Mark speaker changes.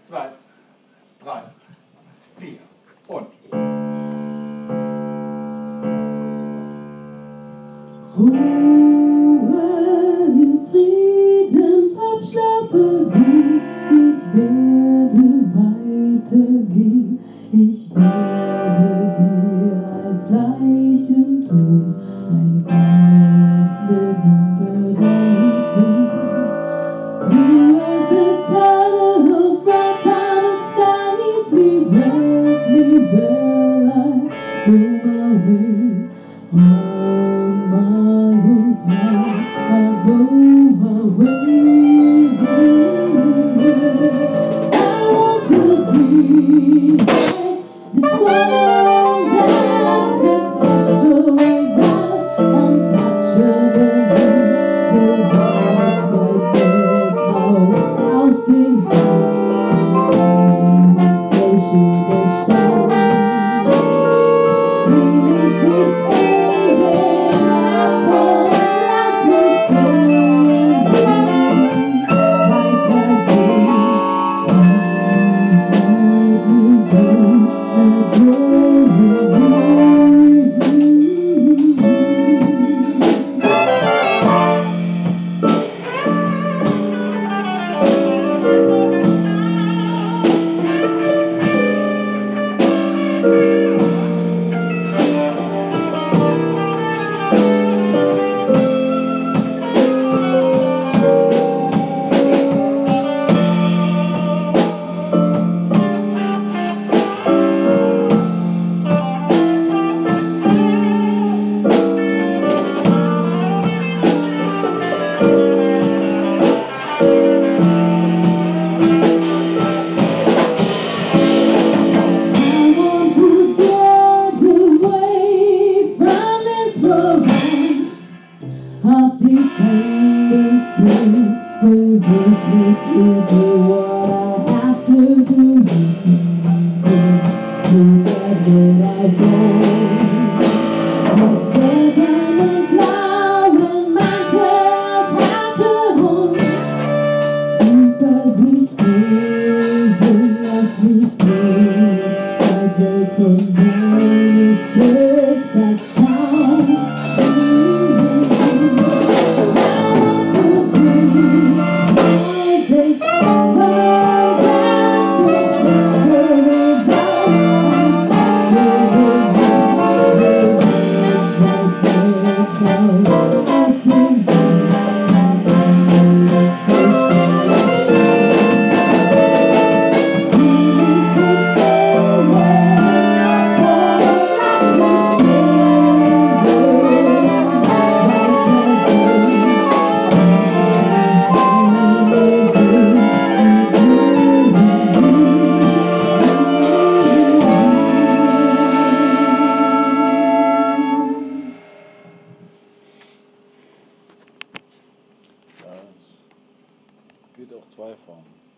Speaker 1: 2, 3, 4 und.
Speaker 2: Ruhe in Frieden, abschlafe ruhig, ich werde weitergehen, ich werde dir als Leichentuch ein blaues Leben bereiten. Blue as the color of bright summer skies, sleep well, I go my way. On my own path, I go my way. I want to be like this one that successful as untouchable. The bright red clouds, I'll stay high, so she will shine. Sieh mich nicht enden, aber lass mich gehen, weitergehen. Please let me go, of dependencies, where ruthless will do what I have to do. You see to get what I want. Cause we're gonna fly when mountains have to hold. Zuversicht lass mich gehen, weiter von meines Schicksalszaun.
Speaker 3: Ja, es geht auch zwei Formen.